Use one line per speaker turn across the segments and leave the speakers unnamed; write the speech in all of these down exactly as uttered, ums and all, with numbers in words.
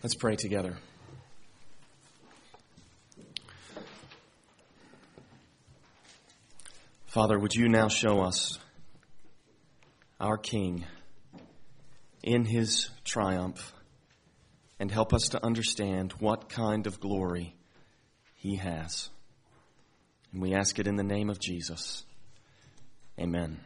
Let's pray together. Father, would you now show us our King in his triumph and help us to understand what kind of glory he has. And we ask it in the name of Jesus. Amen.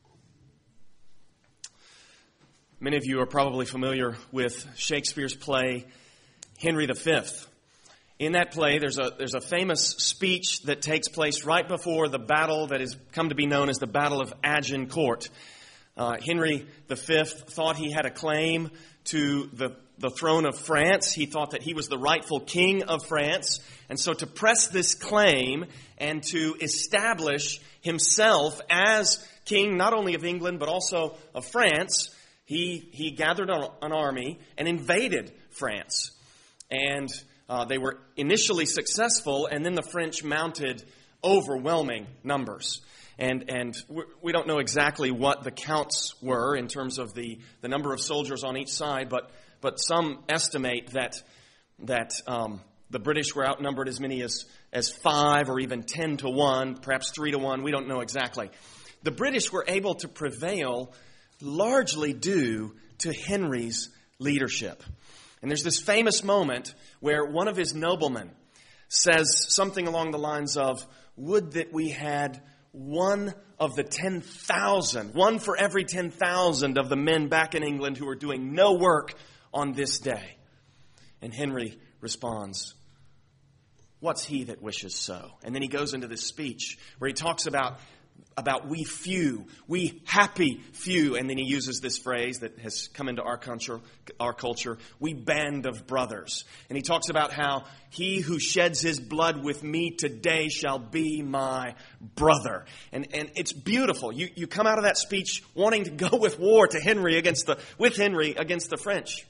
Many of you are probably familiar with Shakespeare's play, Henry the Fifth. In that play, there's a there's a famous speech that takes place right before the battle that has come to be known as the Battle of Agincourt. Uh, Henry the Fifth thought he had a claim to the, the throne of France. He thought that he was the rightful king of France. And so to press this claim and to establish himself as king not only of England but also of France, He he gathered an army and invaded France. And uh, they were initially successful, and then the French mounted overwhelming numbers. And and we don't know exactly what the counts were in terms of the, the number of soldiers on each side, but but some estimate that that um, the British were outnumbered as many as, as five or even ten to one, perhaps three to one. We don't know exactly. The British were able to prevail largely due to Henry's leadership. And there's this famous moment where one of his noblemen says something along the lines of, "Would that we had one of the ten thousand, one for every ten thousand of the men back in England who are doing no work on this day." And Henry responds, "What's he that wishes so?" And then he goes into this speech where he talks about about we few, we happy few. And then he uses this phrase that has come into our culture, our culture, we band of brothers. And he talks about how he who sheds his blood with me today shall be my brother. And and it's beautiful. You you come out of that speech wanting to go with war to Henry against the with Henry against the French.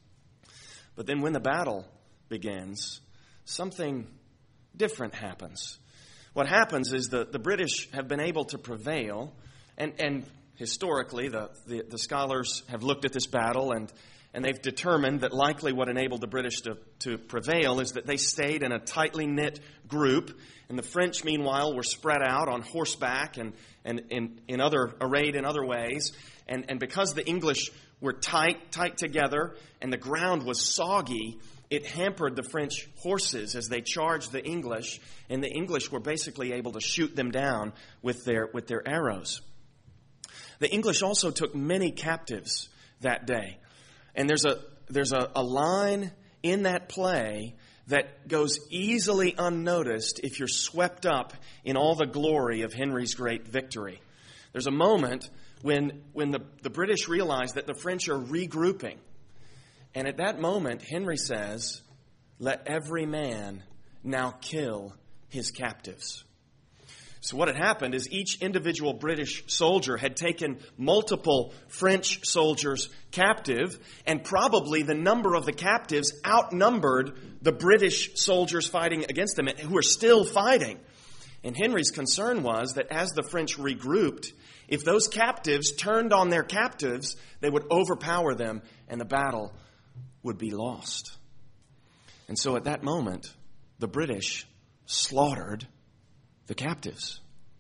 But then when the battle begins, something different happens. What happens is the, the British have been able to prevail, and, and historically the, the, the scholars have looked at this battle and, and they've determined that likely what enabled the British to, to prevail is that they stayed in a tightly knit group, and the French, meanwhile, were spread out on horseback and, and in, in other arrayed in other ways. And, and because the English were tight, tight together, and the ground was soggy, it hampered the French horses as they charged the English, and the English were basically able to shoot them down with their with their arrows. The English also took many captives that day. And there's a there's a, a line in that play that goes easily unnoticed if you're swept up in all the glory of Henry's great victory. There's a moment when when the, the British realize that the French are regrouping. And at that moment, Henry says, "Let every man now kill his captives." So what had happened is each individual British soldier had taken multiple French soldiers captive, and probably the number of the captives outnumbered the British soldiers fighting against them, who are still fighting. And Henry's concern was that as the French regrouped, if those captives turned on their captives, they would overpower them, and the battle would be lost. And so at that moment, the British slaughtered the captives.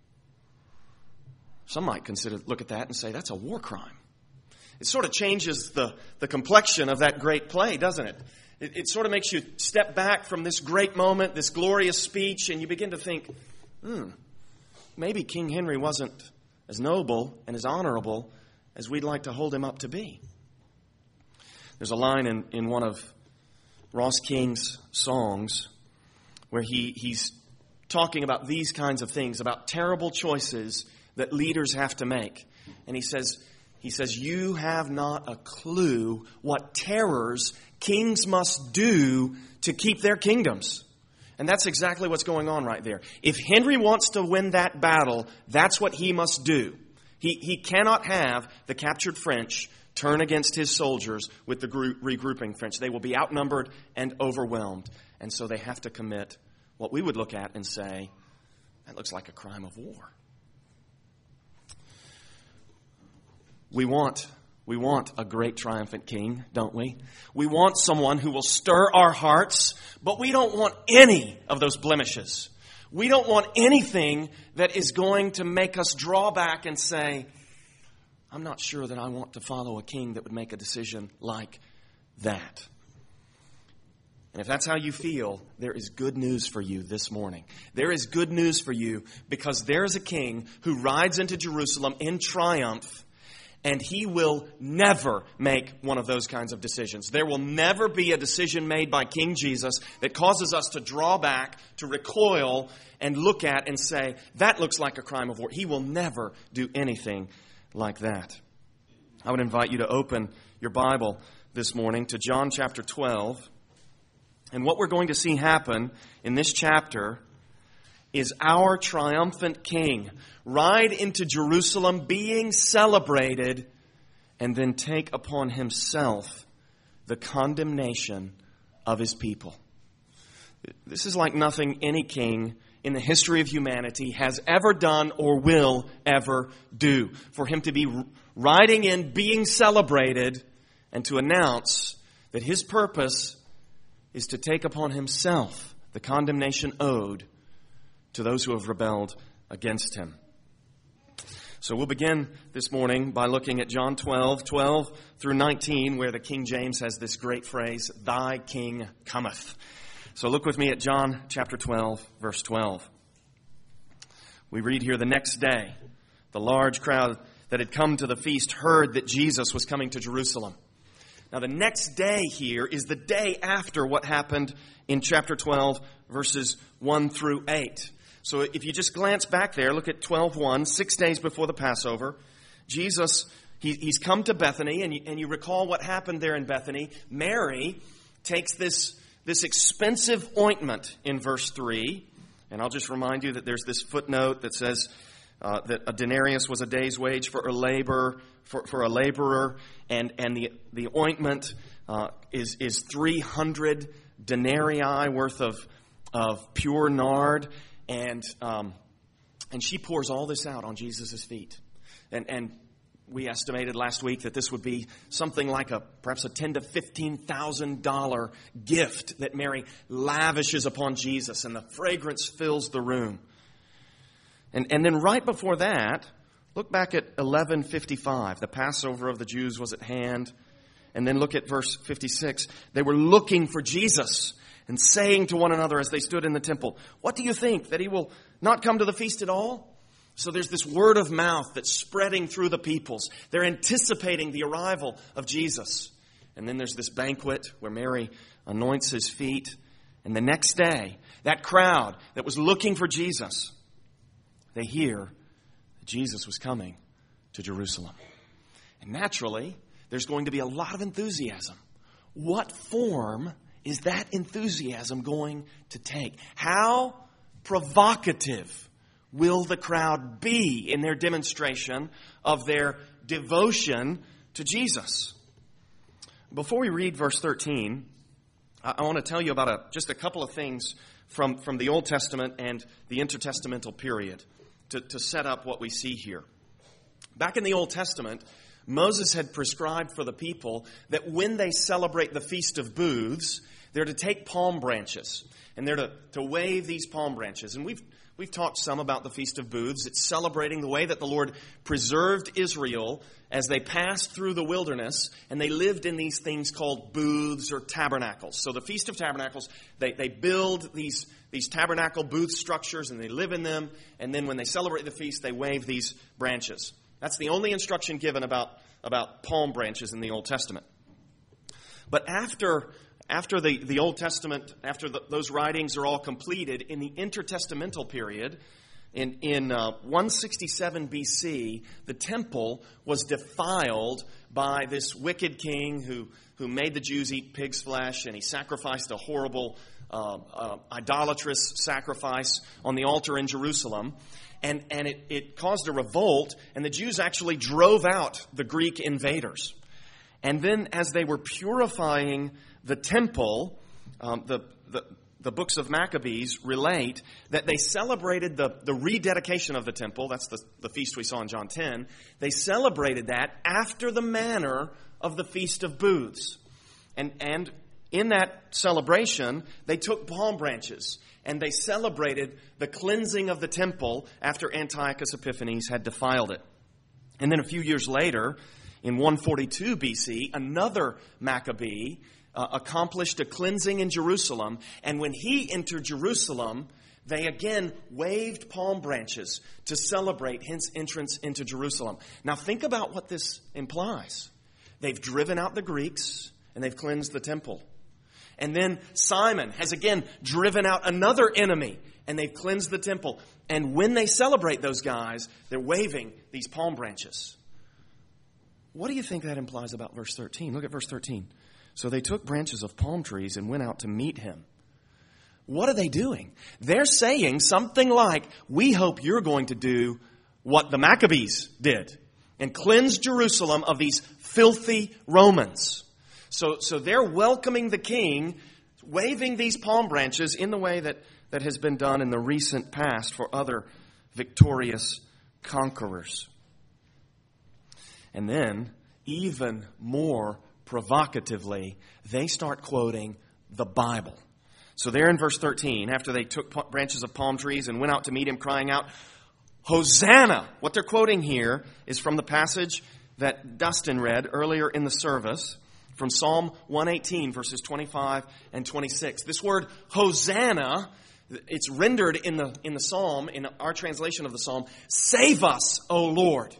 Some might consider, look at that and say, that's a war crime. It sort of changes the, the complexion of that great play, doesn't it? it? It sort of makes you step back from this great moment, this glorious speech, and you begin to think, hmm, maybe King Henry wasn't as noble and as honorable as we'd like to hold him up to be. There's a line in, in one of Ross King's songs where he, he's talking about these kinds of things, about terrible choices that leaders have to make. And he says, he says, "You have not a clue what terrors kings must do to keep their kingdoms." And that's exactly what's going on right there. If Henry wants to win that battle, that's what he must do. He, he cannot have the captured French turn against his soldiers with the group, regrouping French. They will be outnumbered and overwhelmed. And so they have to commit what we would look at and say, that looks like a crime of war. We want We want a great triumphant king, don't we? We want someone who will stir our hearts, but we don't want any of those blemishes. We don't want anything that is going to make us draw back and say, I'm not sure that I want to follow a king that would make a decision like that. And if that's how you feel, there is good news for you this morning. There is good news for you because there is a king who rides into Jerusalem in triumph, and he will never make one of those kinds of decisions. There will never be a decision made by King Jesus that causes us to draw back, to recoil, and look at and say, that looks like a crime of war. He will never do anything like that. I would invite you to open your Bible this morning to John chapter twelve. And what we're going to see happen in this chapter is our triumphant king ride into Jerusalem being celebrated and then take upon himself the condemnation of his people. This is like nothing any king in the history of humanity has ever done or will ever do. For him to be riding in, being celebrated, and to announce that his purpose is to take upon himself the condemnation owed to those who have rebelled against him. So we'll begin this morning by looking at John twelve, twelve through nineteen, where the King James has this great phrase, "Thy King cometh." So look with me at John chapter twelve, verse twelve. We read here, the next day, the large crowd that had come to the feast heard that Jesus was coming to Jerusalem. Now, the next day here is the day after what happened in chapter twelve, verses one through eight. So if you just glance back there, look at twelve one, six days before the Passover. Jesus, he, he's come to Bethany, and you, and you recall what happened there in Bethany. Mary takes this, this expensive ointment in verse three. And I'll just remind you that there's this footnote that says uh, that a denarius was a day's wage for a labor, for, for a laborer, and, and the, the ointment uh, is, is three hundred denarii worth of, of pure nard. And um, and she pours all this out on Jesus' feet. And and we estimated last week that this would be something like a perhaps a ten to fifteen thousand dollar gift that Mary lavishes upon Jesus, and the fragrance fills the room. And and then right before that, look back at eleven fifty-five. The Passover of the Jews was at hand. And then look at verse fifty-six. They were looking for Jesus and saying to one another as they stood in the temple, "What do you think, that he will not come to the feast at all?" So there's this word of mouth that's spreading through the peoples. They're anticipating the arrival of Jesus. And then there's this banquet where Mary anoints his feet. And the next day, that crowd that was looking for Jesus, they hear that Jesus was coming to Jerusalem. And naturally, there's going to be a lot of enthusiasm. What form is that enthusiasm going to take? How provocative will the crowd be in their demonstration of their devotion to Jesus? Before we read verse thirteen, I want to tell you about a, just a couple of things from, from the Old Testament and the intertestamental period to, to set up what we see here. Back in the Old Testament, Moses had prescribed for the people that when they celebrate the Feast of Booths, they're to take palm branches, and they're to, to wave these palm branches. And we've we've talked some about the Feast of Booths. It's celebrating the way that the Lord preserved Israel as they passed through the wilderness, and they lived in these things called booths or tabernacles. So the Feast of Tabernacles, they, they build these, these tabernacle booth structures, and they live in them, and then when they celebrate the feast, they wave these branches. That's the only instruction given about, about palm branches in the Old Testament. But after... After the, the Old Testament, after the, those writings are all completed, in the intertestamental period, in, in uh, one sixty-seven B C, the temple was defiled by this wicked king who, who made the Jews eat pig's flesh, and he sacrificed a horrible uh, uh, idolatrous sacrifice on the altar in Jerusalem. And, and it, it caused a revolt, and the Jews actually drove out the Greek invaders. And then as they were purifying the temple, um, the, the the books of Maccabees relate that they celebrated the, the rededication of the temple. That's the, the feast we saw in John ten. They celebrated that after the manner of the Feast of Booths. And, and in that celebration, they took palm branches and they celebrated the cleansing of the temple after Antiochus Epiphanes had defiled it. And then a few years later, in one forty-two B C, another Maccabee uh, accomplished a cleansing in Jerusalem. And when he entered Jerusalem, they again waved palm branches to celebrate his entrance into Jerusalem. Now think about what this implies. They've driven out the Greeks and they've cleansed the temple. And then Simon has again driven out another enemy and they've cleansed the temple. And when they celebrate those guys, they're waving these palm branches. What do you think that implies about verse thirteen? Look at verse thirteen. So they took branches of palm trees and went out to meet him. What are they doing? They're saying something like, we hope you're going to do what the Maccabees did and cleanse Jerusalem of these filthy Romans. So, so they're welcoming the king, waving these palm branches in the way that, that has been done in the recent past for other victorious conquerors. And then, even more provocatively, they start quoting the Bible. So there in verse thirteen, after they took branches of palm trees and went out to meet him, crying out, Hosanna! What they're quoting here is from the passage that Dustin read earlier in the service, from Psalm one eighteen, verses twenty-five and twenty-six. This word Hosanna, it's rendered in the, in the Psalm, in our translation of the Psalm, save us, O Lord.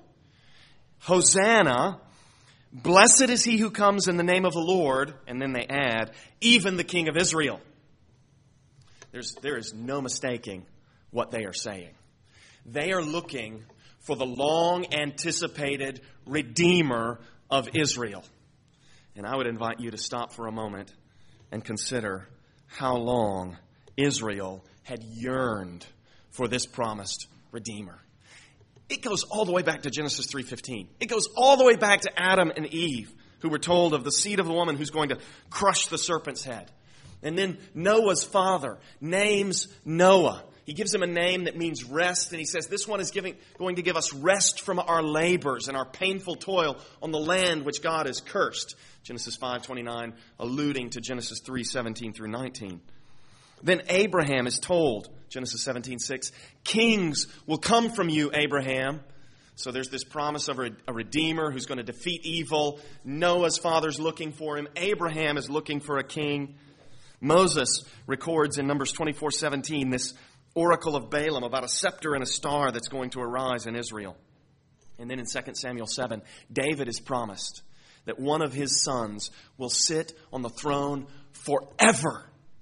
Hosanna, blessed is he who comes in the name of the Lord, and then they add, even the King of Israel. There's, there is no mistaking what they are saying. They are looking for the long-anticipated Redeemer of Israel. And I would invite you to stop for a moment and consider how long Israel had yearned for this promised Redeemer. It goes all the way back to Genesis three fifteen. It goes all the way back to Adam and Eve, who were told of the seed of the woman who's going to crush the serpent's head. And then Noah's father names Noah. He gives him a name that means rest, and he says this one is giving, going to give us rest from our labors and our painful toil on the land which God has cursed. Genesis five twenty-nine, alluding to Genesis three seventeen through nineteen. Then Abraham is told, Genesis seventeen six, kings will come from you, Abraham. So there's this promise of a redeemer who's going to defeat evil. Noah's father's looking for him. Abraham is looking for a king. Moses records in Numbers twenty-four seventeen this oracle of Balaam about a scepter and a star that's going to arise in Israel. And then in Second Samuel seven, David is promised that one of his sons will sit on the throne forever.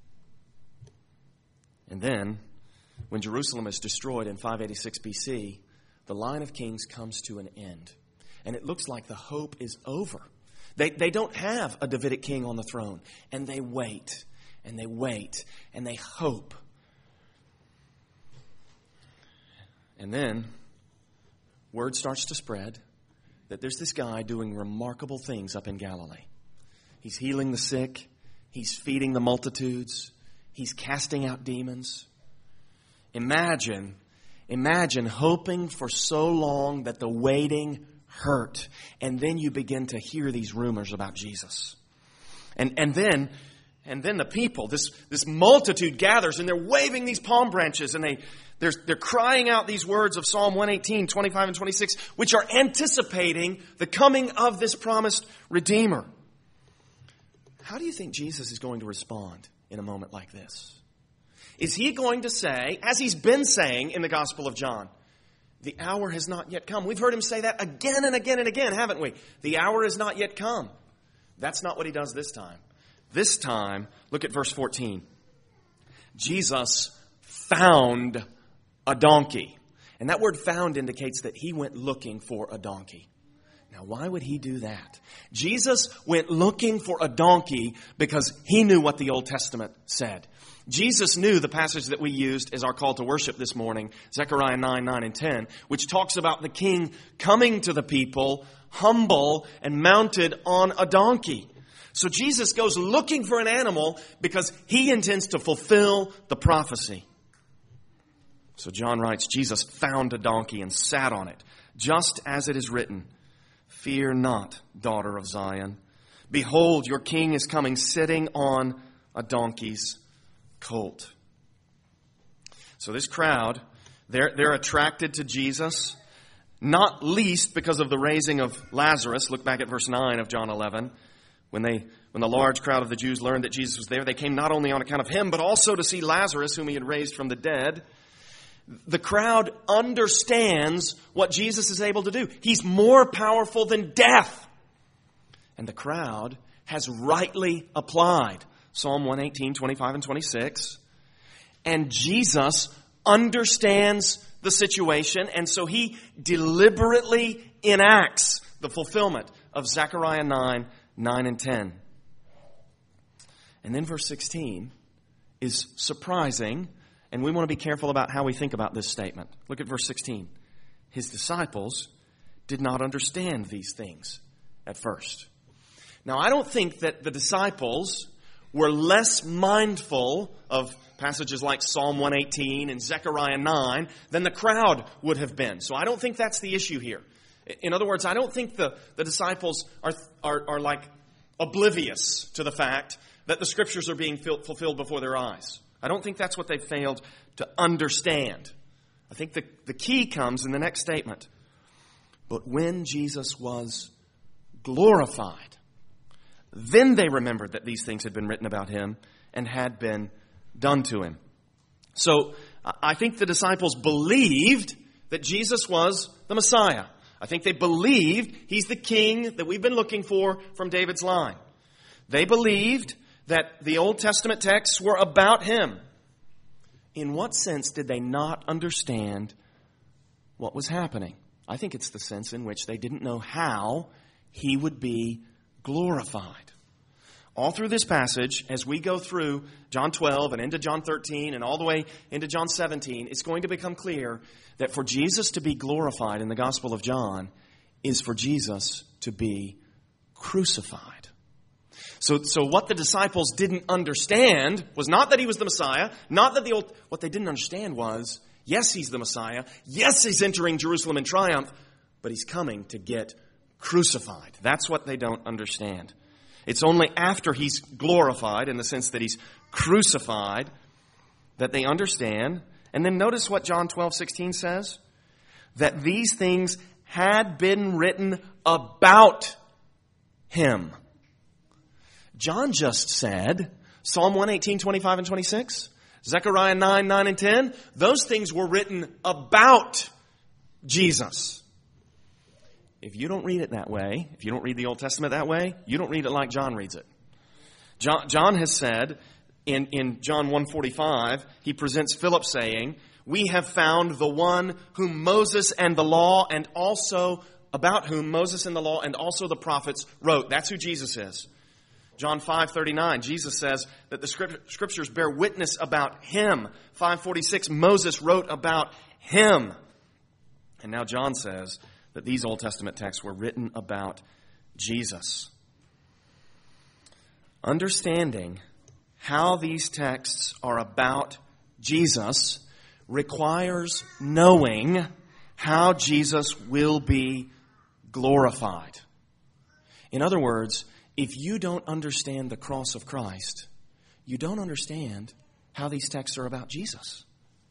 And then, when Jerusalem is destroyed in five eighty-six B C, the line of kings comes to an end. And it looks like the hope is over. They, they don't have a Davidic king on the throne. And they wait, and they wait, and they hope. And then, word starts to spread that there's this guy doing remarkable things up in Galilee. He's healing the sick. He's feeding the multitudes. He's casting out demons. Imagine, imagine hoping for so long that the waiting hurt. And then you begin to hear these rumors about Jesus. And, and then, and then the people, this, this multitude gathers and they're waving these palm branches and they, they're, they're crying out these words of Psalm one eighteen, twenty-five and twenty-six, which are anticipating the coming of this promised Redeemer. How do you think Jesus is going to respond in a moment like this? Is he going to say, as he's been saying in the Gospel of John, the hour has not yet come? We've heard him say that again and again and again, haven't we? The hour has not yet come. That's not what he does this time. This time, look at verse fourteen. Jesus found a donkey. And that word found indicates that he went looking for a donkey. Now, why would he do that? Jesus went looking for a donkey because he knew what the Old Testament said. Jesus knew the passage that we used as our call to worship this morning, Zechariah nine, nine, and ten, which talks about the king coming to the people, humble and mounted on a donkey. So Jesus goes looking for an animal because he intends to fulfill the prophecy. So John writes, Jesus found a donkey and sat on it, just as it is written, "Fear not, daughter of Zion. Behold, your king is coming, sitting on a donkey's colt." So this crowd, they're, they're attracted to Jesus, not least because of the raising of Lazarus. Look back at verse nine of John eleven. When they, when the large crowd of the Jews learned that Jesus was there, they came not only on account of him, but also to see Lazarus, whom he had raised from the dead. The crowd understands what Jesus is able to do. He's more powerful than death. And the crowd has rightly applied Psalm one eighteen, twenty-five and twenty-six. And Jesus understands the situation, and so he deliberately enacts the fulfillment of Zechariah nine, nine and ten. And then verse sixteen is surprising, and we want to be careful about how we think about this statement. Look at verse sixteen. His disciples did not understand these things at first. Now, I don't think that the disciples were less mindful of passages like Psalm one eighteen and Zechariah nine than the crowd would have been. So I don't think that's the issue here. In other words, I don't think the, the disciples are, are, are like oblivious to the fact that the Scriptures are being fulfilled before their eyes. I don't think that's what they failed to understand. I think the, the key comes in the next statement. But when Jesus was glorified, then they remembered that these things had been written about him and had been done to him. So I think the disciples believed that Jesus was the Messiah. I think they believed he's the king that we've been looking for from David's line. They believed that the Old Testament texts were about him. In what sense did they not understand what was happening? I think it's the sense in which they didn't know how he would be glorified. All through this passage, as we go through John twelve and into John thirteen and all the way into John seventeen, it's going to become clear that for Jesus to be glorified in the Gospel of John is for Jesus to be crucified. So, so what the disciples didn't understand was not that he was the Messiah, not that the old, what they didn't understand was, yes, he's the Messiah, yes, he's entering Jerusalem in triumph, but he's coming to get crucified. That's what they don't understand. It's only after he's glorified, in the sense that he's crucified, that they understand. And then notice what John twelve sixteen says. That these things had been written about him. John just said, Psalm one eighteen, twenty-five and twenty-six, Zechariah nine, nine and ten, those things were written about Jesus. If you don't read it that way, if you don't read the Old Testament that way, you don't read it like John reads it. John, John has said in, in John one forty-five, he presents Philip saying, "We have found the one whom Moses and the law and also about whom Moses and the law and also the prophets wrote." That's who Jesus is. John five thirty-nine, Jesus says that the scriptures bear witness about him. five forty-six, Moses wrote about him. And now John says that these Old Testament texts were written about Jesus. Understanding how these texts are about Jesus requires knowing how Jesus will be glorified. In other words, if you don't understand the cross of Christ, you don't understand how these texts are about Jesus.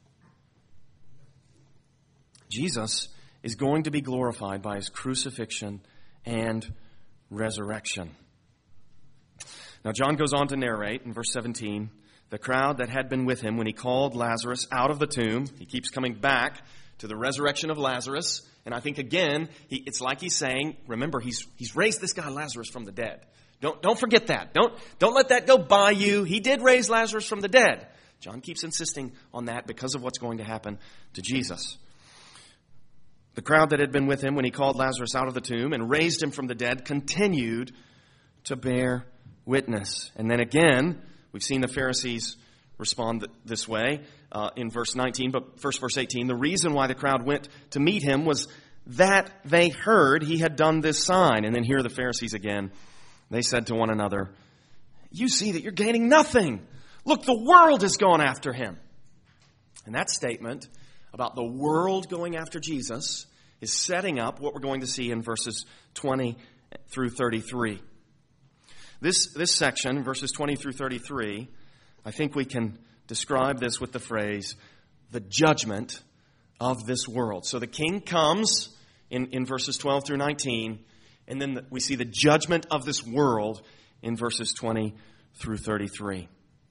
Jesus is going to be glorified by his crucifixion and resurrection. Now, John goes on to narrate in verse seventeen, the crowd that had been with him when he called Lazarus out of the tomb. He keeps coming back to the resurrection of Lazarus. And I think, again, he, it's like he's saying, remember, he's he's raised this guy Lazarus from the dead. Don't, don't forget that. Don't, don't let that go by you. He did raise Lazarus from the dead. John keeps insisting on that because of what's going to happen to Jesus. The crowd that had been with him when he called Lazarus out of the tomb and raised him from the dead continued to bear witness. And then again, we've seen the Pharisees respond this way uh, in verse nineteen, but first verse eighteen. The reason why the crowd went to meet him was that they heard he had done this sign. And then here are the Pharisees again. they said to one another, "You see that you're gaining nothing. Look, the world has gone after him." And that statement about the world going after Jesus is setting up what we're going to see in verses twenty through thirty-three. This, this section, verses twenty through thirty-three, I think we can describe this with the phrase, the judgment of this world. So the king comes in, in verses twelve through nineteen, and then the, we see the judgment of this world in verses twenty through thirty-three.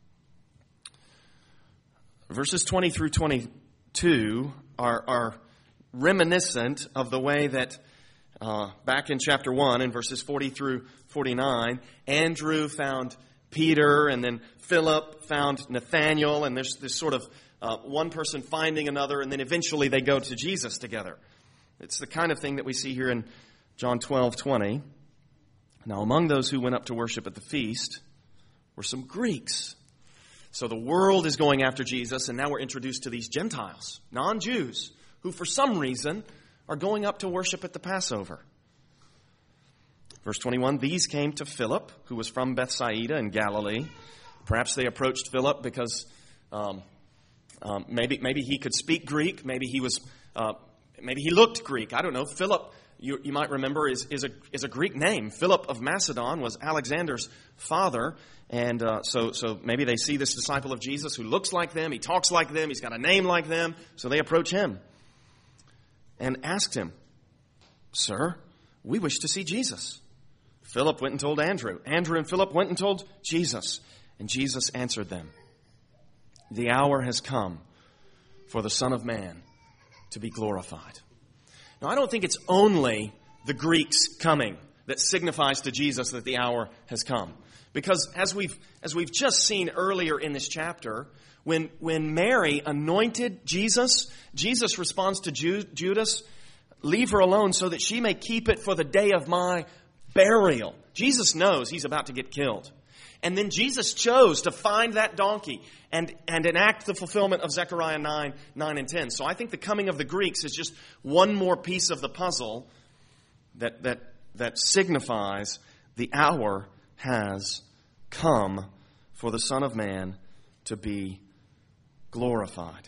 Verses twenty through twenty-two are, are reminiscent of the way that uh, back in chapter one, in verses forty through forty-nine, Andrew found Peter, and then Philip found Nathanael, and there's this sort of uh, one person finding another, and then eventually they go to Jesus together. It's the kind of thing that we see here in John twelve twenty. Now, among those who went up to worship at the feast were some Greeks. So the world is going after Jesus, and now we're introduced to these Gentiles, non-Jews, who for some reason are going up to worship at the Passover. Verse twenty-one, these came to Philip, who was from Bethsaida in Galilee. Perhaps they approached Philip because um, um, maybe maybe he could speak Greek. Maybe he was uh, maybe he looked Greek. I don't know. Philip, you, you might remember, is is a is a Greek name. Philip of Macedon was Alexander's father, and uh, so so maybe they see this disciple of Jesus who looks like them, he talks like them, he's got a name like them, so they approach him and asked him, "Sir, we wish to see Jesus." Philip went and told Andrew. Andrew and Philip went and told Jesus. And Jesus answered them, "The hour has come for the Son of Man to be glorified." Now, I don't think it's only the Greeks coming that signifies to Jesus that the hour has come. Because as we've as we've just seen earlier in this chapter, when, when Mary anointed Jesus, Jesus responds to Ju- Judas, "Leave her alone so that she may keep it for the day of my burial." Jesus knows he's about to get killed. And then Jesus chose to find that donkey and, and enact the fulfillment of Zechariah nine, nine and ten. So I think the coming of the Greeks is just one more piece of the puzzle that, that, that signifies the hour has come for the Son of Man to be glorified.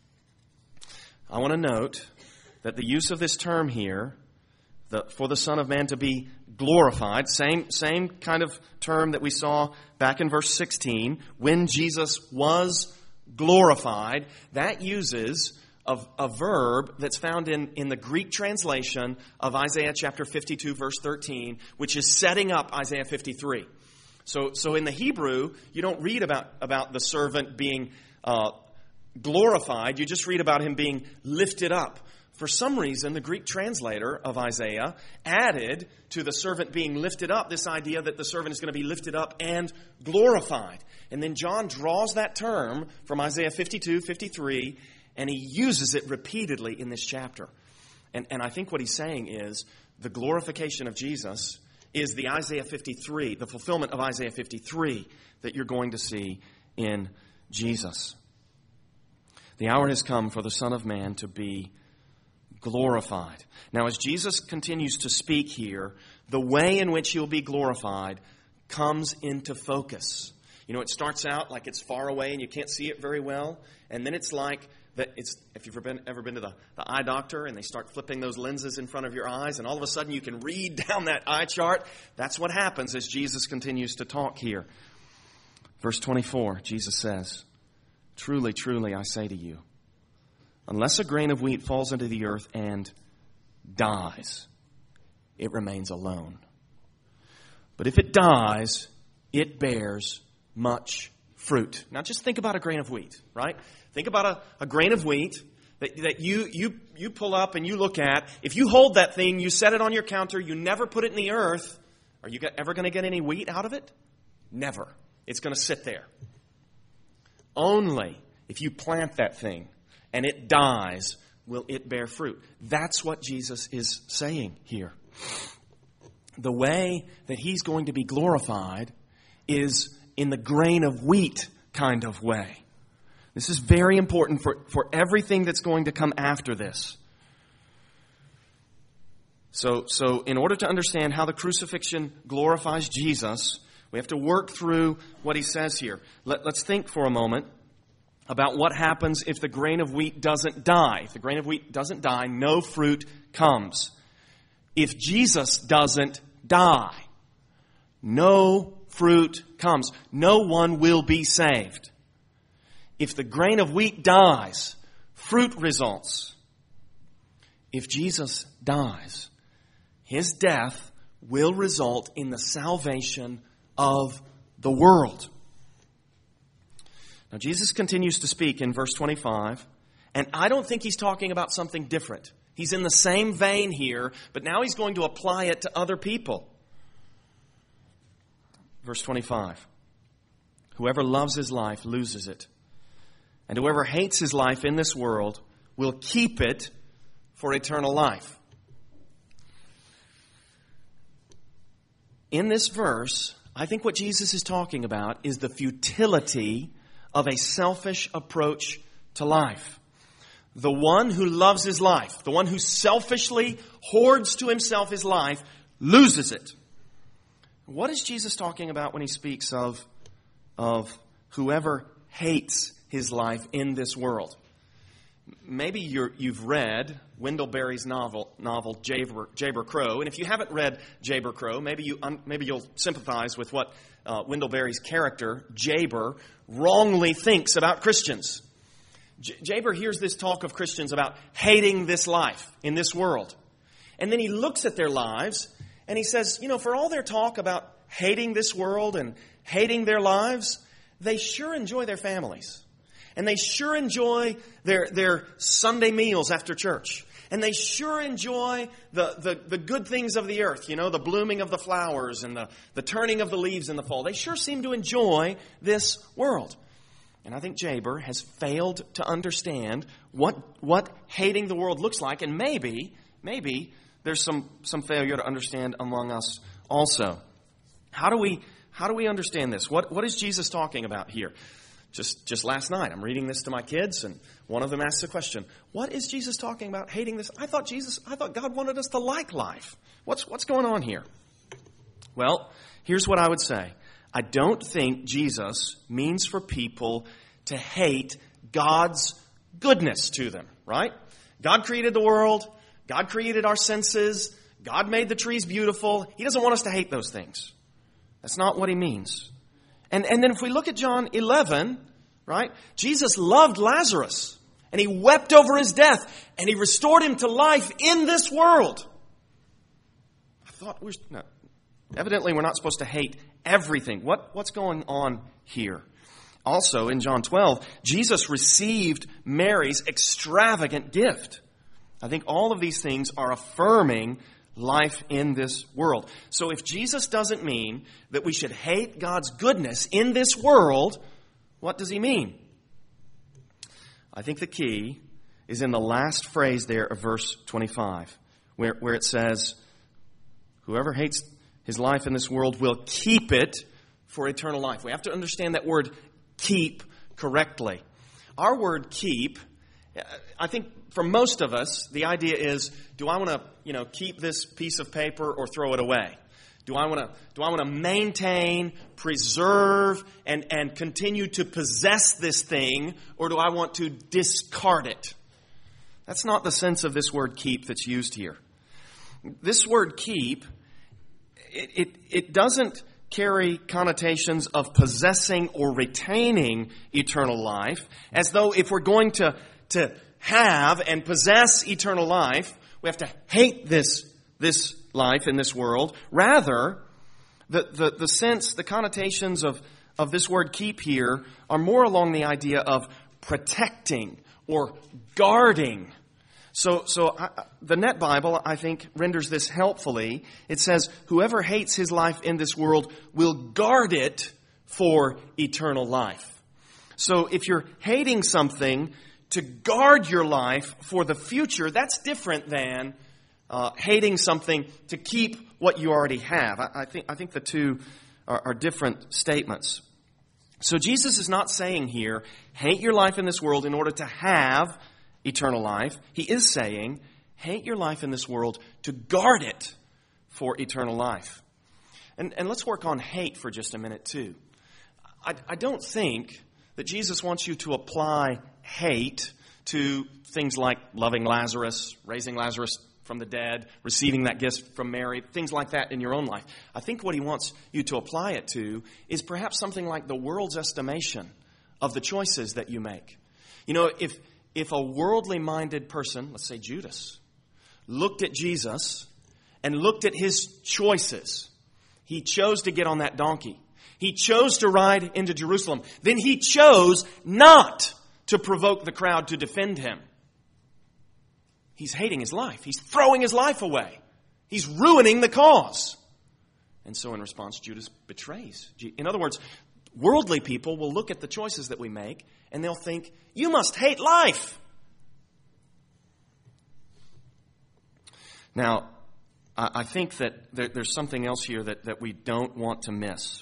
I want to note that the use of this term here, the, for the Son of Man to be glorified, same, same kind of term that we saw back in verse sixteen, when Jesus was glorified, that uses a, a verb that's found in, in the Greek translation of Isaiah chapter fifty-two, verse thirteen, which is setting up Isaiah fifty-three. So, so in the Hebrew, you don't read about, about the servant being uh, glorified, you just read about him being lifted up. For some reason, the Greek translator of Isaiah added to the servant being lifted up this idea that the servant is going to be lifted up and glorified. And then John draws that term from Isaiah fifty-two, fifty-three, and he uses it repeatedly in this chapter. And, and I think what he's saying is the glorification of Jesus is the Isaiah fifty-three, the fulfillment of Isaiah fifty-three that you're going to see in Jesus. The hour has come for the Son of Man to be glorified. Now, as Jesus continues to speak here, the way in which he'll be glorified comes into focus. You know, it starts out like it's far away and you can't see it very well. And then it's like that. It's if you've ever been, ever been to the, the eye doctor and they start flipping those lenses in front of your eyes and all of a sudden you can read down that eye chart. That's what happens as Jesus continues to talk here. Verse twenty-four, Jesus says, "Truly, truly, I say to you, unless a grain of wheat falls into the earth and dies, it remains alone. But if it dies, it bears much fruit." Now just think about a grain of wheat, right? Think about a, a grain of wheat that, that you, you, you pull up and you look at. If you hold that thing, you set it on your counter, you never put it in the earth, are you ever going to get any wheat out of it? Never. It's going to sit there. Only if you plant that thing and it dies, will it bear fruit. That's what Jesus is saying here. The way that he's going to be glorified is in the grain of wheat kind of way. This is very important for, for everything that's going to come after this. So, so in order to understand how the crucifixion glorifies Jesus, we have to work through what he says here. Let, let's think for a moment about what happens if the grain of wheat doesn't die. If the grain of wheat doesn't die, no fruit comes. If Jesus doesn't die, no fruit comes. No one will be saved. If the grain of wheat dies, fruit results. If Jesus dies, his death will result in the salvation of the world. Now, Jesus continues to speak in verse twenty-five, and I don't think he's talking about something different. He's in the same vein here, but now he's going to apply it to other people. Verse twenty-five, whoever loves his life loses it, and whoever hates his life in this world will keep it for eternal life. In this verse, I think what Jesus is talking about is the futility of a selfish approach to life. The one who loves his life, the one who selfishly hoards to himself his life, loses it. What is Jesus talking about when he speaks of, of whoever hates his life in this world? Maybe you're, you've read Wendell Berry's novel, novel Jayber, Jayber Crow, and if you haven't read Jayber Crow, maybe you um, maybe you'll sympathize with what uh, Wendell Berry's character Jayber wrongly thinks about Christians. J- Jayber hears this talk of Christians about hating this life in this world, and then he looks at their lives and he says, you know, for all their talk about hating this world and hating their lives, they sure enjoy their families. And they sure enjoy their, their Sunday meals after church. And they sure enjoy the, the, the good things of the earth, you know, the blooming of the flowers and the, the turning of the leaves in the fall. They sure seem to enjoy this world. And I think Jayber has failed to understand what, what hating the world looks like. And maybe, maybe there's some, some failure to understand among us also. How do we, how do we understand this? What, what is Jesus talking about here? Just just last night, I'm reading this to my kids, and one of them asked the question, what is Jesus talking about, hating this? I thought Jesus, I thought God wanted us to like life. What's what's going on here? Well, here's what I would say. I don't think Jesus means for people to hate God's goodness to them, right? God created the world. God created our senses. God made the trees beautiful. He doesn't want us to hate those things. That's not what he means. And, and then if we look at John eleven, right, Jesus loved Lazarus, and he wept over his death, and he restored him to life in this world. I thought, we're, no, evidently we're not supposed to hate everything. What, what's going on here? Also, in John twelve, Jesus received Mary's extravagant gift. I think all of these things are affirming life in this world. So if Jesus doesn't mean that we should hate God's goodness in this world, what does he mean? I think the key is in the last phrase there of verse twenty-five, where, where it says, whoever hates his life in this world will keep it for eternal life. We have to understand that word keep correctly. Our word keep, I think for most of us, the idea is, do I want to, you know, keep this piece of paper or throw it away? Do I want to do I want to maintain, preserve, and, and continue to possess this thing, or do I want to discard it? That's not the sense of this word keep that's used here. This word keep, it, it, it doesn't carry connotations of possessing or retaining eternal life, as though if we're going to, to have and possess eternal life, we have to hate this, this life in this world. Rather, the, the, the sense, the connotations of, of this word keep here are more along the idea of protecting or guarding. So, so I, the Net Bible, I think, renders this helpfully. It says, whoever hates his life in this world will guard it for eternal life. So if you're hating something to guard your life for the future, that's different than uh, hating something to keep what you already have. I, I think I think the two are, are different statements. So Jesus is not saying here, hate your life in this world in order to have eternal life. He is saying, hate your life in this world to guard it for eternal life. And, and let's work on hate for just a minute, too. I, I don't think that Jesus wants you to apply hate to things like loving Lazarus, raising Lazarus from the dead, receiving that gift from Mary, things like that in your own life. I think what he wants you to apply it to is perhaps something like the world's estimation of the choices that you make. You know, if if a worldly-minded person, let's say Judas, looked at Jesus and looked at his choices, he chose to get on that donkey. He chose to ride into Jerusalem. Then he chose not to provoke the crowd to defend him. He's hating his life. He's throwing his life away. He's ruining the cause. And so in response, Judas betrays. In other words, worldly people will look at the choices that we make and they'll think, you must hate life. Now, I think that there's something else here that, that we don't want to miss.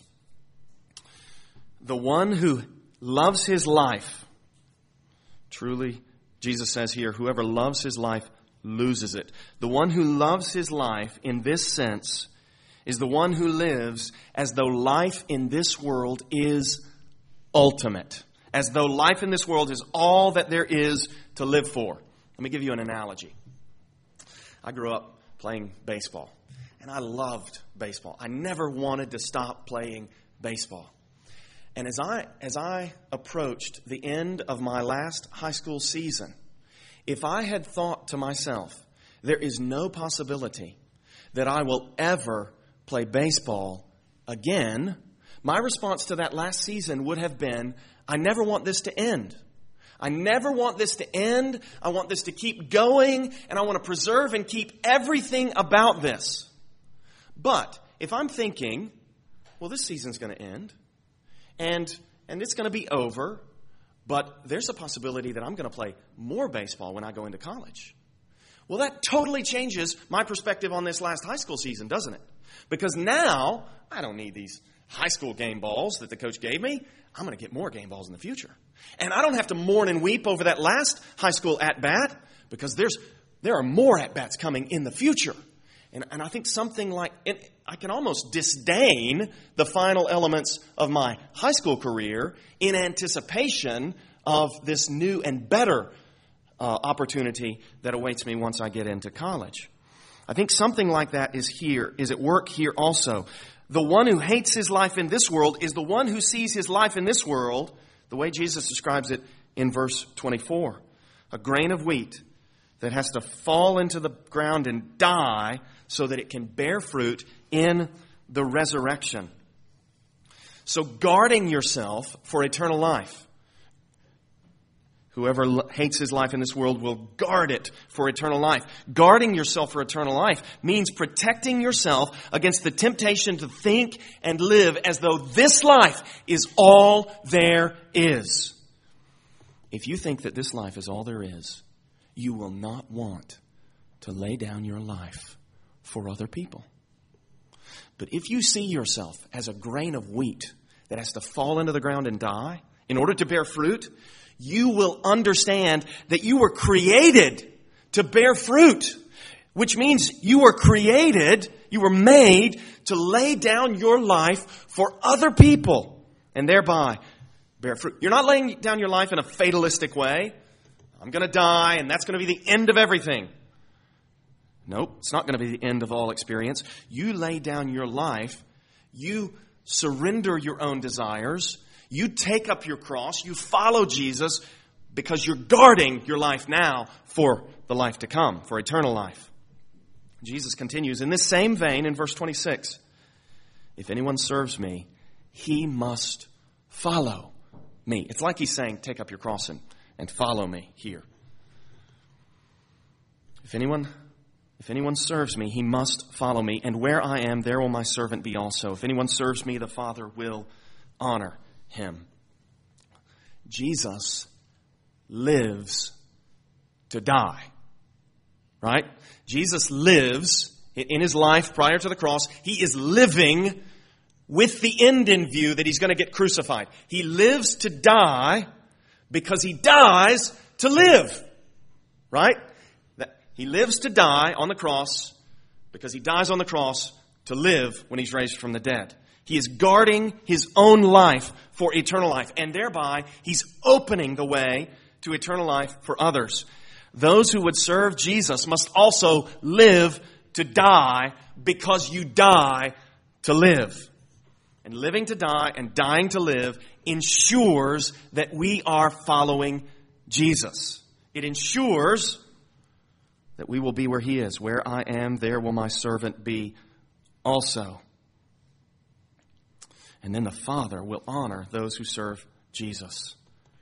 The one who loves his life, truly, Jesus says here, whoever loves his life loses it. The one who loves his life in this sense is the one who lives as though life in this world is ultimate. As though life in this world is all that there is to live for. Let me give you an analogy. I grew up playing baseball, and I loved baseball. I never wanted to stop playing baseball. And as I as I approached the end of my last high school season, if I had thought to myself, there is no possibility that I will ever play baseball again, my response to that last season would have been, I never want this to end. I never want this to end. I want this to keep going, and I want to preserve and keep everything about this. But if I'm thinking, well, this season's going to end, and and it's going to be over, but there's a possibility that I'm going to play more baseball when I go into college. Well, that totally changes my perspective on this last high school season, doesn't it? Because now, I don't need these high school game balls that the coach gave me. I'm going to get more game balls in the future. And I don't have to mourn and weep over that last high school at-bat because there's there are more at-bats coming in the future. And, and I think something like, it, I can almost disdain the final elements of my high school career in anticipation of this new and better uh, opportunity that awaits me once I get into college. I think something like that is here, is at work here also. The one who hates his life in this world is the one who sees his life in this world the way Jesus describes it in verse twenty-four. A grain of wheat that has to fall into the ground and die so that it can bear fruit in the resurrection. So guarding yourself for eternal life. Whoever hates his life in this world will guard it for eternal life. Guarding yourself for eternal life means protecting yourself against the temptation to think and live as though this life is all there is. If you think that this life is all there is, you will not want to lay down your life for other people. But if you see yourself as a grain of wheat that has to fall into the ground and die in order to bear fruit, you will understand that you were created to bear fruit, which means you were created, you were made to lay down your life for other people and thereby bear fruit. You're not laying down your life in a fatalistic way. I'm going to die and that's going to be the end of everything. Nope, it's not going to be the end of all experience. You lay down your life, you surrender your own desires, you take up your cross, you follow Jesus because you're guarding your life now for the life to come, for eternal life. Jesus continues in this same vein in verse twenty-six. If anyone serves me, he must follow me. It's like he's saying, take up your cross and, and follow me here. If anyone, if anyone serves me, he must follow me. And where I am, there will my servant be also. If anyone serves me, the Father will honor him. Jesus lives to die. Right? Jesus lives in his life prior to the cross. He is living with the end in view that he's going to get crucified. He lives to die because he dies to live. Right? He lives to die on the cross because he dies on the cross to live when he's raised from the dead. He is guarding his own life for eternal life, and thereby he's opening the way to eternal life for others. Those who would serve Jesus must also live to die because you die to live. And living to die and dying to live ensures that we are following Jesus. It ensures that we will be where he is. Where I am, there will my servant be also. And then the Father will honor those who serve Jesus.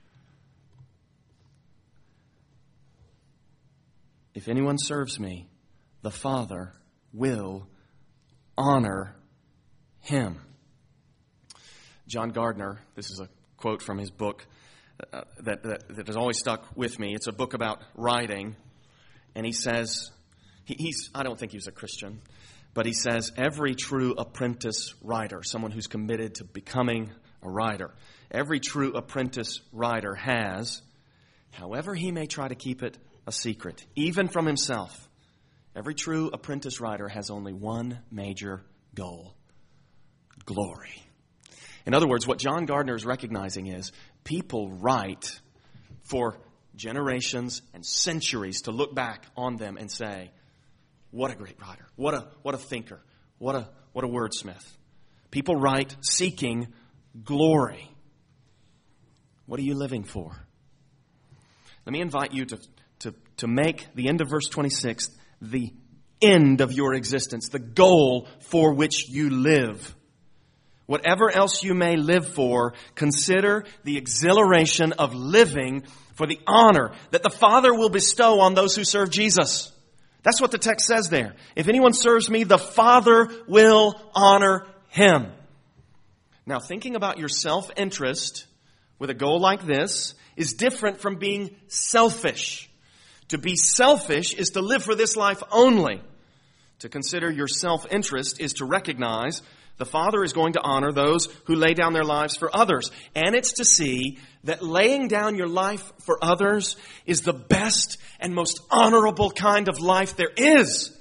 If anyone serves me, the Father will honor him. John Gardner, this is a quote from his book uh, that, that, that has always stuck with me. It's a book about writing. And he says, he, he's, I don't think he was a Christian, but he says, every true apprentice writer, someone who's committed to becoming a writer, every true apprentice writer has, however he may try to keep it a secret, even from himself, every true apprentice writer has only one major goal: glory. In other words, what John Gardner is recognizing is people write for generations and centuries to look back on them and say, what a great writer, what a what a thinker, what a what a wordsmith. People write seeking glory. What are you living for? Let me invite you to, to, to make the end of verse twenty-six the end of your existence, the goal for which you live. Whatever else you may live for, consider the exhilaration of living for the honor that the Father will bestow on those who serve Jesus. That's what the text says there. If anyone serves me, the Father will honor him. Now, thinking about your self-interest with a goal like this is different from being selfish. To be selfish is to live for this life only. To consider your self-interest is to recognize the Father is going to honor those who lay down their lives for others. And it's to see that laying down your life for others is the best and most honorable kind of life there is.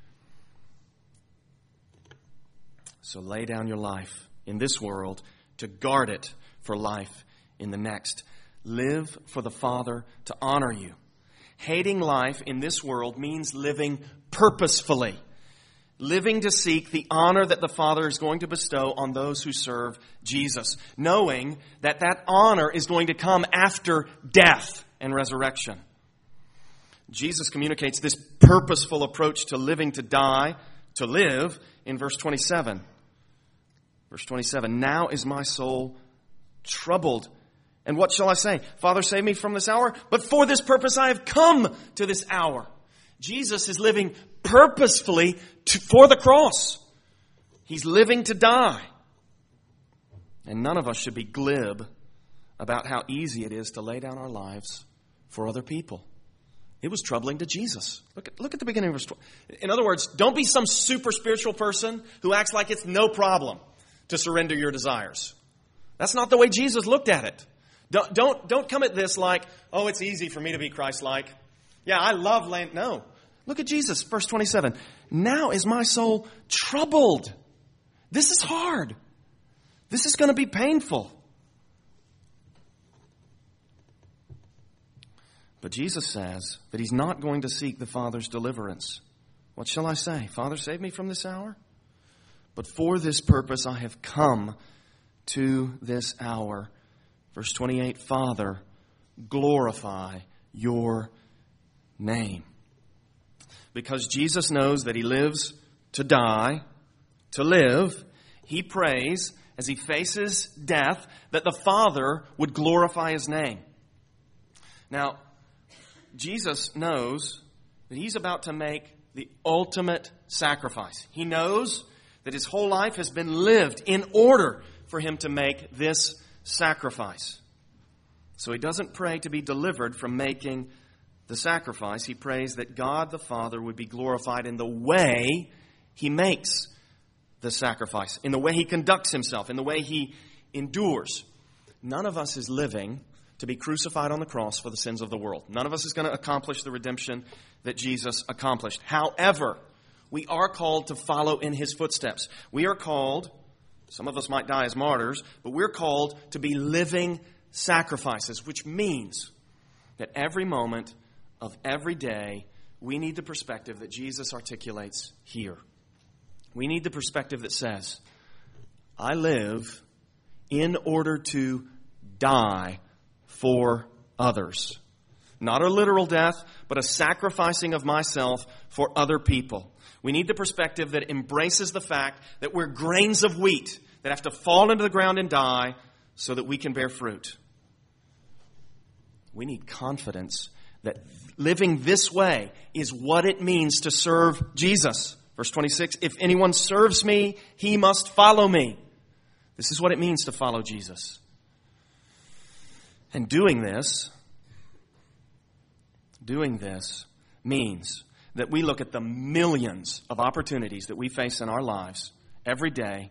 So lay down your life in this world to guard it for life in the next. Live for the Father to honor you. Hating life in this world means living purposefully. Living to seek the honor that the Father is going to bestow on those who serve Jesus, knowing that that honor is going to come after death and resurrection. Jesus communicates this purposeful approach to living to die, to live, in verse twenty-seven. Verse twenty-seven, now is my soul troubled. And what shall I say? Father, save me from this hour. But for this purpose I have come to this hour. Jesus is living purposefully to, for the cross. He's living to die. And none of us should be glib about how easy it is to lay down our lives for other people. It was troubling to Jesus. Look at, look at the beginning of verse twelve. In other words, don't be some super spiritual person who acts like it's no problem to surrender your desires. That's not the way Jesus looked at it. Don't, don't, don't come at this like, oh, it's easy for me to be Christ-like. Yeah, I love laying... No. Look at Jesus, verse twenty-seven. Now is my soul troubled. This is hard. This is going to be painful. But Jesus says that he's not going to seek the Father's deliverance. What shall I say? Father, save me from this hour? But for this purpose I have come to this hour. Verse twenty-eight, Father, glorify your name. Because Jesus knows that he lives to die, to live, he prays as he faces death that the Father would glorify his name. Now, Jesus knows that he's about to make the ultimate sacrifice. He knows that his whole life has been lived in order for him to make this sacrifice. So he doesn't pray to be delivered from making the sacrifice. He prays that God the Father would be glorified in the way he makes the sacrifice, in the way he conducts himself, in the way he endures. None of us is living to be crucified on the cross for the sins of the world. None of us is going to accomplish the redemption that Jesus accomplished. However, we are called to follow in his footsteps. We are called, some of us might die as martyrs, but we're called to be living sacrifices, which means that every moment of every day, we need the perspective that Jesus articulates here. We need the perspective that says, I live in order to die for others. Not a literal death, but a sacrificing of myself for other people. We need the perspective that embraces the fact that we're grains of wheat that have to fall into the ground and die so that we can bear fruit. We need confidence that living this way is what it means to serve Jesus. Verse twenty-six, if anyone serves me, he must follow me. This is what it means to follow Jesus. And doing this, doing this means that we look at the millions of opportunities that we face in our lives every day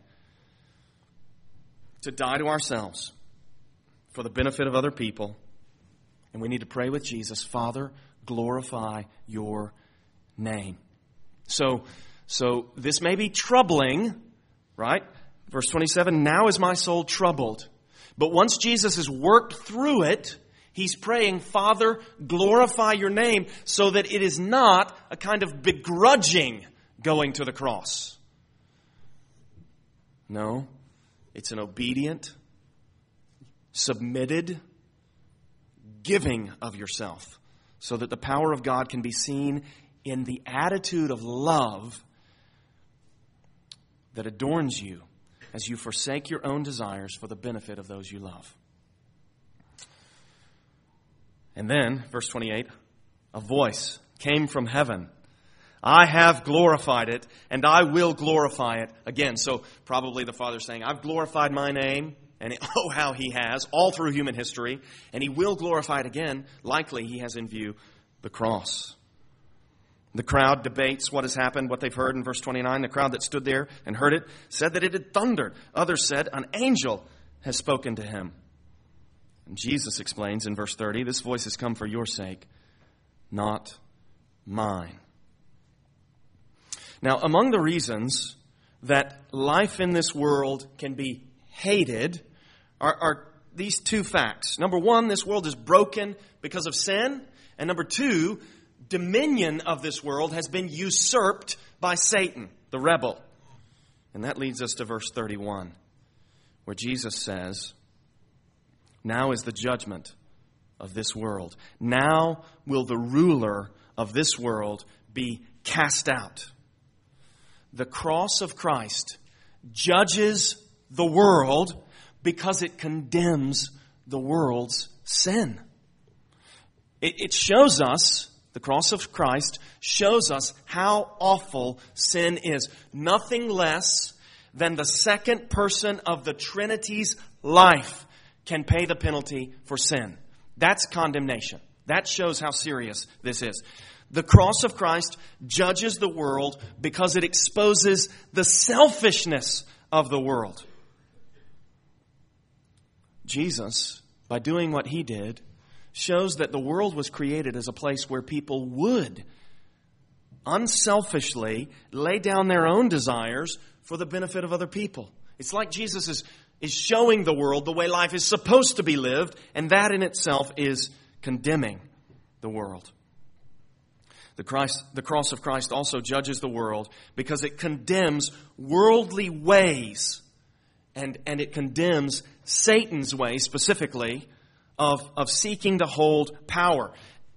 to die to ourselves for the benefit of other people. And we need to pray with Jesus, Father, glorify your name. So, so this may be troubling, right? Verse twenty-seven, now is my soul troubled. But once Jesus has worked through it, he's praying, Father, glorify your name, so that it is not a kind of begrudging going to the cross. No, it's an obedient, submitted giving of yourself, so that the power of God can be seen in the attitude of love that adorns you as you forsake your own desires for the benefit of those you love. And then, verse twenty-eight, a voice came from heaven. I have glorified it, and I will glorify it again. So probably the Father saying, I've glorified my name, and it, oh, how he has, all through human history, and he will glorify it again. Likely he has in view the cross. The crowd debates what has happened, what they've heard in verse twenty-nine. The crowd that stood there and heard it said that it had thundered. Others said, an angel has spoken to him. And Jesus explains in verse thirty, this voice has come for your sake, not mine. Now, among the reasons that life in this world can be hated are, are these two facts. Number one, this world is broken because of sin. And number two, dominion of this world has been usurped by Satan, the rebel. And that leads us to verse thirty-one, where Jesus says, now is the judgment of this world. Now will the ruler of this world be cast out. The cross of Christ judges the world because it condemns the world's sin. It, it shows us, the cross of Christ shows us how awful sin is. Nothing less than the second person of the Trinity's life can pay the penalty for sin. That's condemnation. That shows how serious this is. The cross of Christ judges the world because it exposes the selfishness of the world. Jesus, by doing what he did, shows that the world was created as a place where people would unselfishly lay down their own desires for the benefit of other people. It's like Jesus is, is showing the world the way life is supposed to be lived, and that in itself is condemning the world. The, Christ, the cross of Christ also judges the world because it condemns worldly ways, and, and it condemns Satan's way specifically of, of seeking to hold power.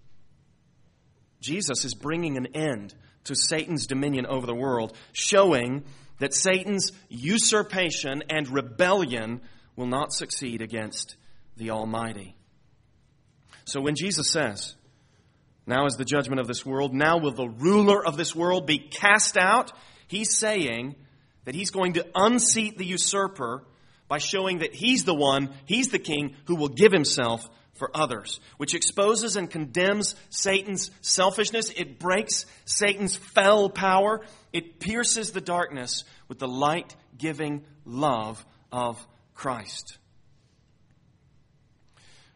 Jesus is bringing an end to Satan's dominion over the world, showing that Satan's usurpation and rebellion will not succeed against the Almighty. So when Jesus says, now is the judgment of this world, now will the ruler of this world be cast out, he's saying that he's going to unseat the usurper by showing that he's the one, he's the king who will give himself for others, which exposes and condemns Satan's selfishness. It breaks Satan's fell power. It pierces the darkness with the light-giving love of Christ.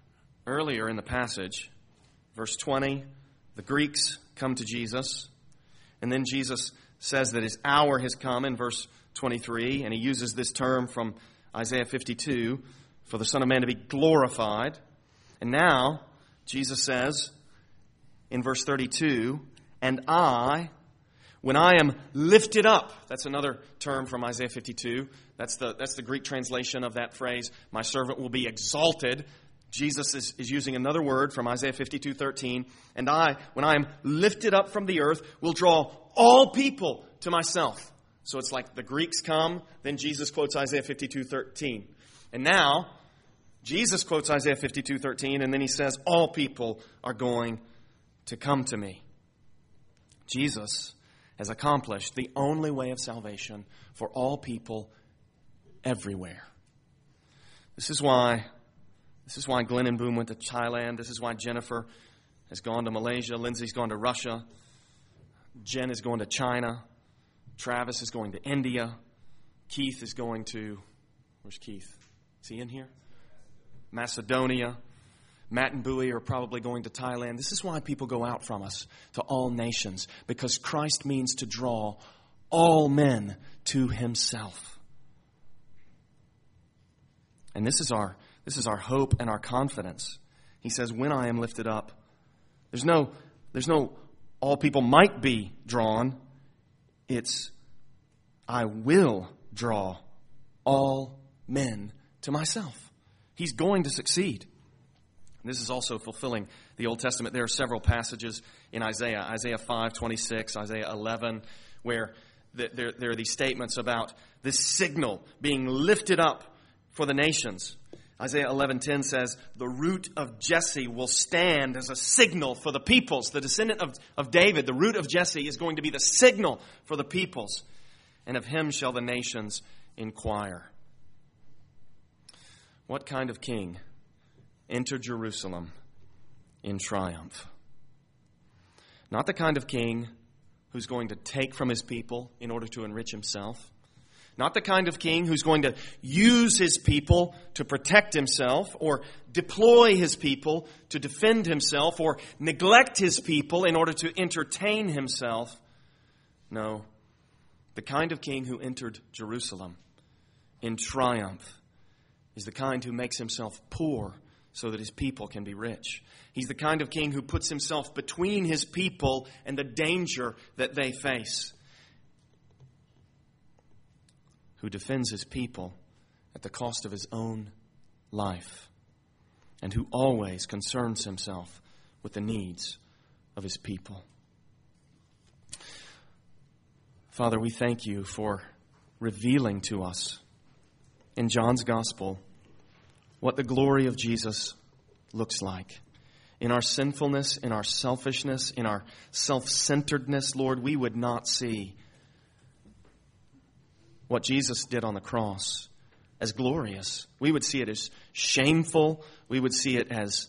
Earlier in the passage, verse twenty, the Greeks come to Jesus, and then Jesus says that his hour has come in verse twenty-three, and he uses this term from Isaiah fifty-two, for the Son of Man to be glorified. And now, Jesus says in verse thirty-two, and I, when I am lifted up, that's another term from Isaiah fifty-two, that's the, that's the Greek translation of that phrase, my servant will be exalted. Jesus is, is using another word from Isaiah fifty-two thirteen. And I, when I am lifted up from the earth, will draw all people to myself. So it's like the Greeks come, then Jesus quotes Isaiah fifty-two thirteen. And now, Jesus quotes Isaiah fifty-two thirteen, and then he says, all people are going to come to me. Jesus has accomplished the only way of salvation for all people everywhere. This is why This is why Glenn and Boom went to Thailand. This is why Jennifer has gone to Malaysia. Lindsay's gone to Russia. Jen is going to China. Travis is going to India. Keith is going to, where's Keith? Is he in here? Macedonia. Matt and Bowie are probably going to Thailand. This is why people go out from us to all nations, because Christ means to draw all men to himself. And this is our This is our hope and our confidence. He says, when I am lifted up, there's no, there's no all people might be drawn. It's I will draw all men to myself. He's going to succeed. And this is also fulfilling the Old Testament. There are several passages in Isaiah, Isaiah five twenty-six, Isaiah eleven, where there, there are these statements about this signal being lifted up for the nations. Isaiah eleven ten says, the root of Jesse will stand as a signal for the peoples. The descendant of, of David, the root of Jesse, is going to be the signal for the peoples. And of him shall the nations inquire. What kind of king entered Jerusalem in triumph? Not the kind of king who's going to take from his people in order to enrich himself. Not the kind of king who's going to use his people to protect himself, or deploy his people to defend himself, or neglect his people in order to entertain himself. No, the kind of king who entered Jerusalem in triumph is the kind who makes himself poor so that his people can be rich. He's the kind of king who puts himself between his people and the danger that they face, who defends his people at the cost of his own life, and who always concerns himself with the needs of his people. Father, we thank you for revealing to us in John's Gospel what the glory of Jesus looks like. In our sinfulness, in our selfishness, in our self-centeredness, Lord, we would not see what Jesus did on the cross as glorious. We would see it as shameful. We would see it as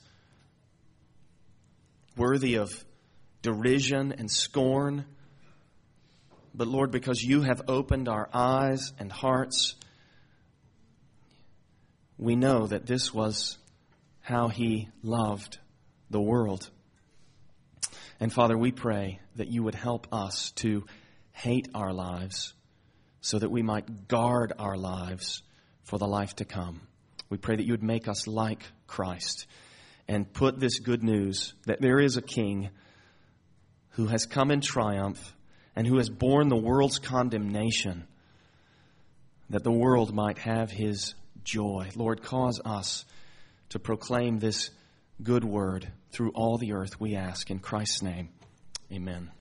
worthy of derision and scorn. But Lord, because you have opened our eyes and hearts, we know that this was how he loved the world. And Father, we pray that you would help us to hate our lives so that we might guard our lives for the life to come. We pray that you would make us like Christ and put this good news that there is a king who has come in triumph and who has borne the world's condemnation, that the world might have his joy. Lord, cause us to proclaim this good word through all the earth, we ask in Christ's name. Amen.